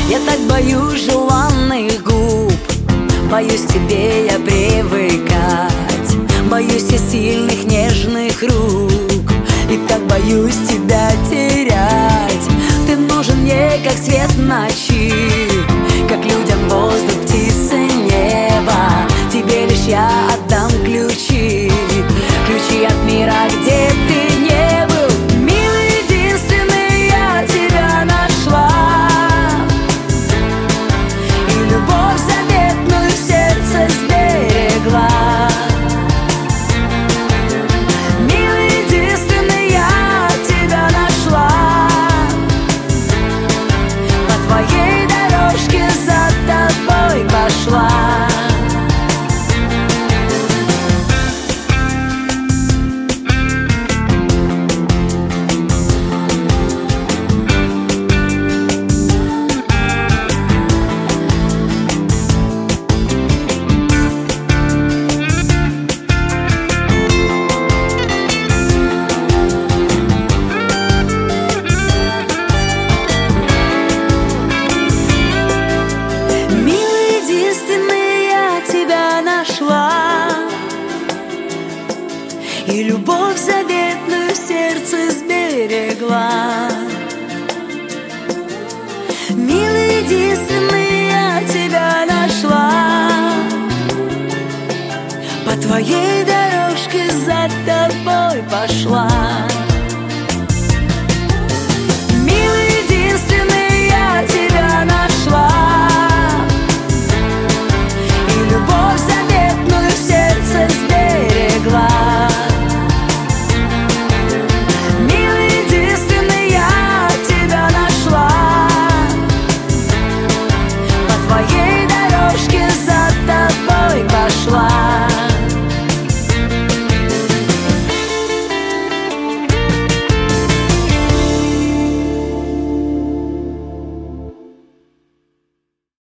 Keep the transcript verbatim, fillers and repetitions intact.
Я так боюсь желанных губ, боюсь к тебе я привыкать, боюсь я сильных нежных рук, и так боюсь тебя терять. Ты нужен мне, как свет ночи, как людям воздух, птицы, небо. Тебе лишь я отдам ключи, ключи от мира, где ты не был. Милый, единственный, я тебя нашла, и любовь заветную в сердце сберегла. Милый, единственный, я тебя нашла, по твоей дорожке за тобой пошла. И любовь заветную в сердце сберегла. Милый, единственный, я тебя нашла, по твоей дорожке за тобой пошла. Милый, единственный, я тебя нашла, и любовь заветную в сердце сберегла. Yeah.